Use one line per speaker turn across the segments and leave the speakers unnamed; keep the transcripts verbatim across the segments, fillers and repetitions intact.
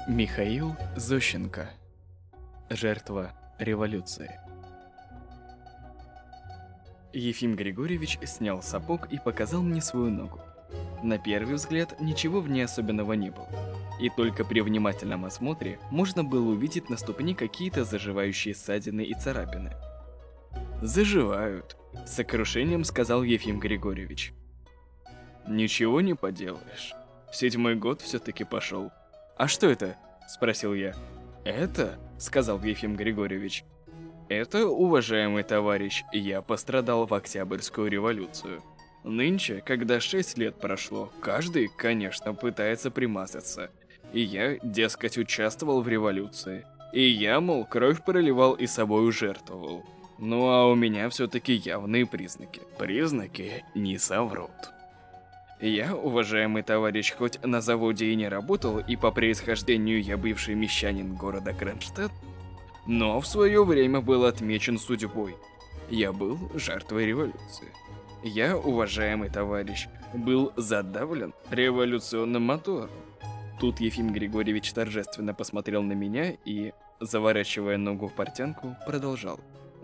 Михаил Зощенко. Жертва революции. Ефим Григорьевич снял сапог и показал мне свою ногу. На первый взгляд ничего в ней особенного не было. И только при внимательном осмотре можно было увидеть на ступне какие-то заживающие ссадины и царапины. «Заживают», — с сокрушением сказал Ефим Григорьевич. «Ничего не поделаешь. Седьмой год все-таки пошел. А что это?» — спросил я. «Это», — сказал Ефим Григорьевич, — «это, уважаемый товарищ, я пострадал в Октябрьскую революцию. Нынче, когда шесть лет прошло, каждый, конечно, пытается примазаться. И я, дескать, участвовал в революции. И я, мол, кровь проливал и собою жертвовал. Ну а у меня все-таки явные признаки. Признаки не соврут. Я, уважаемый товарищ, хоть на заводе и не работал, и по происхождению я бывший мещанин города Кронштадт, но в свое время был отмечен судьбой. Я был жертвой революции. Я, уважаемый товарищ, был задавлен революционным мотором. Тут Ефим Григорьевич торжественно посмотрел на меня и, заворачивая ногу в портянку, продолжал.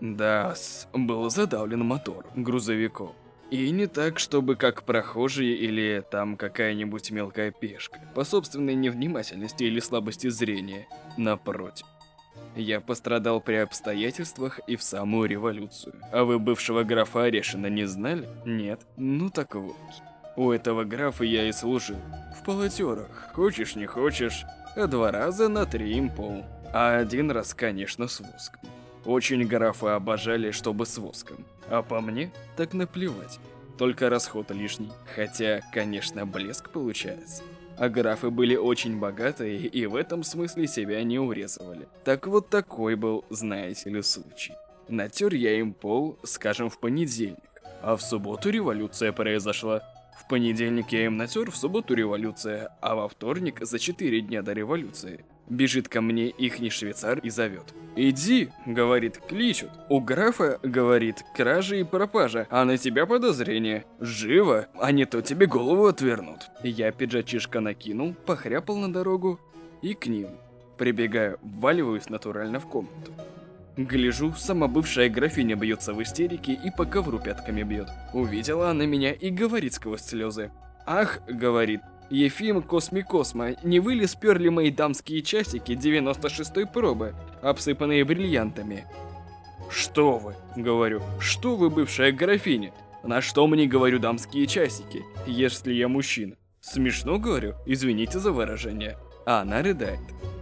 Да-с, был задавлен мотор грузовиком. И не так, чтобы как прохожие или там какая-нибудь мелкая пешка, по собственной невнимательности или слабости зрения, напротив. Я пострадал при обстоятельствах и в самую революцию. А вы бывшего графа Орешина не знали? Нет? Ну так вот. У этого графа я и служил. В полотерах, хочешь не хочешь, а два раза на три импол. А один раз, конечно, с воском. Очень графа обожали, чтобы с воском. А по мне, так наплевать. Только расход лишний. Хотя, конечно, блеск получается. А графы были очень богатые и в этом смысле себя не урезывали. Так вот такой был, знаете ли, случай. Натер я им пол, скажем, в понедельник. А в субботу революция произошла. В понедельник я им натер, в субботу революция. А во вторник, за четыре дня до революции, бежит ко мне ихний швейцар и зовет. «Иди», — говорит, — «кличут. У графа, — говорит, — кража и пропажа, а на тебя подозрение. Живо, а не то тебе голову отвернут». Я пиджачишко накинул, похряпал на дорогу и к ним. Прибегаю, вваливаюсь натурально в комнату. Гляжу, сама бывшая графиня бьется в истерике и по ковру пятками бьет. Увидела она меня и говорит сквозь слезы. «Ах, — говорит, — Ефим Косми-Косма, не вы ли сперли мои дамские часики девяносто шестой пробы, обсыпанные бриллиантами?» «Что вы?» — говорю. «Что вы, бывшая графиня? На что мне, говорю, дамские часики, если я мужчина? Смешно, говорю, извините за выражение». А она рыдает.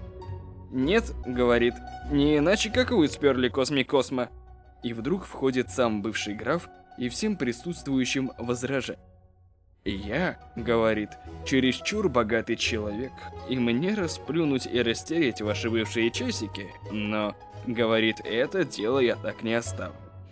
«Нет, — говорит, — не иначе, как вы сперли Косми-Косма». И вдруг входит сам бывший граф и всем присутствующим возражает. «Я, — говорит, — чересчур богатый человек, и мне расплюнуть и растереть ваши бывшие часики, но, — говорит, — это дело я так не оставлю.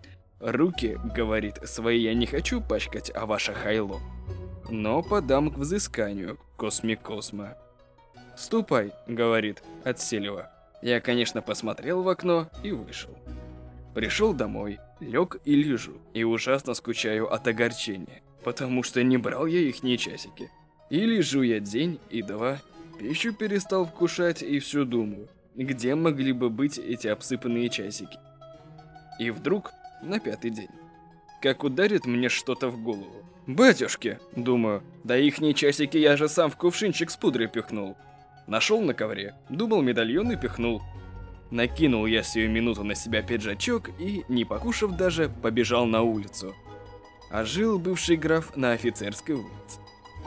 Руки, — говорит, — свои я не хочу пачкать, а ваше хайло, но подам к взысканию, Косми-Косма. Ступай, — говорит, — отселива». Я, конечно, посмотрел в окно и вышел. Пришел домой, лег и лежу, и ужасно скучаю от огорчения. Потому что не брал я ихние часики. И лежу я день и два, пищу перестал вкушать и все думаю, где могли бы быть эти обсыпанные часики. И вдруг, на пятый день, как ударит мне что-то в голову. «Батюшки!» — думаю, да ихние часики я же сам в кувшинчик с пудрой пихнул. Нашел на ковре, думал медальон и пихнул. Накинул я сию минуту на себя пиджачок и, не покушав даже, побежал на улицу. А жил бывший граф на Офицерской улице.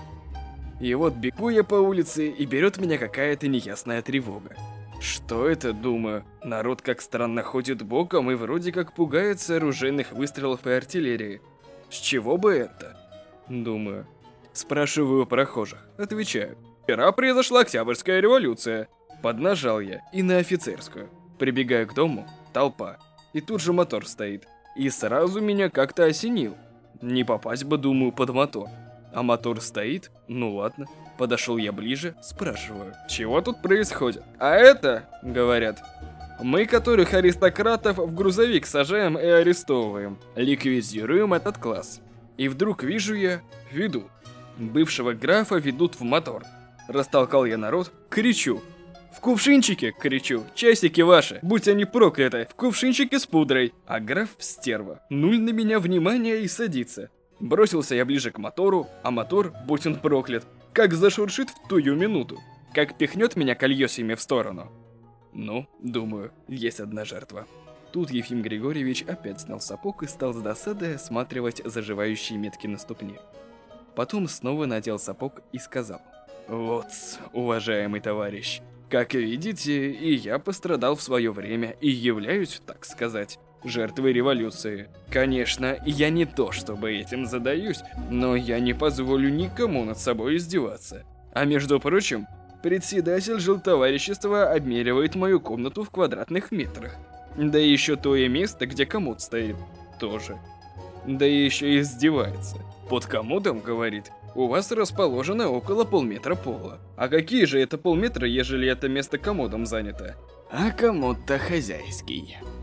И вот бегу я по улице, и берет меня какая-то неясная тревога. Что это, думаю? Народ как странно ходит боком и вроде как пугается оружейных выстрелов и артиллерии. С чего бы это? Думаю. Спрашиваю прохожих. Отвечаю. Вчера произошла Октябрьская революция. Поднажал я и на Офицерскую. Прибегаю к дому, толпа. И тут же мотор стоит. И сразу меня как-то осенил. Не попасть бы, думаю, под мотор. А мотор стоит? Ну ладно. Подошел я ближе, спрашиваю, чего тут происходит? А это, говорят, мы которых аристократов в грузовик сажаем и арестовываем. Ликвидируем этот класс. И вдруг вижу я, ведут. Бывшего графа ведут в мотор. Растолкал я народ, кричу. В кувшинчике, кричу, часики ваши, будь они прокляты, в кувшинчике с пудрой. А граф стерва, нуль на меня внимания и садится. Бросился я ближе к мотору, а мотор, будь он проклят, как зашуршит в тую минуту, как пихнет меня колесьями в сторону. Ну, думаю, есть одна жертва. Тут Ефим Григорьевич опять снял сапог и стал с досадой осматривать заживающие метки на ступне. Потом снова надел сапог и сказал: «Вот, уважаемый товарищ, как видите, и я пострадал в свое время и являюсь, так сказать, жертвой революции. Конечно, я не то чтобы этим задаюсь, но я не позволю никому над собой издеваться. А между прочим, председатель жилтоварищества обмеривает мою комнату в квадратных метрах. Да и еще то и место, где комод стоит, тоже. Да и еще и издевается. Под комодом, говорит, у вас расположено около полметра пола. А какие же это полметра, ежели это место комодом занято? А комод-то хозяйский.